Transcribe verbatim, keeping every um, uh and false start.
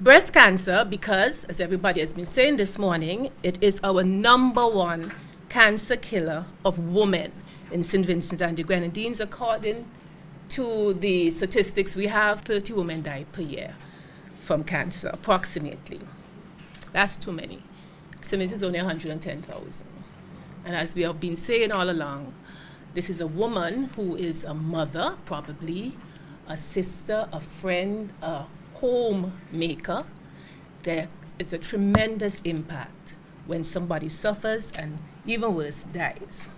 breast cancer, because, as everybody has been saying this morning, it is our number one cancer killer of women in Saint Vincent and the Grenadines. According to the statistics we have, thirty women die per year from cancer, approximately. That's too many. Saint Vincent is only one hundred ten thousand. And as we have been saying all along, this is a woman who is a mother, probably, a sister, a friend, a homemaker. There is a tremendous impact when somebody suffers and, even worse, dies.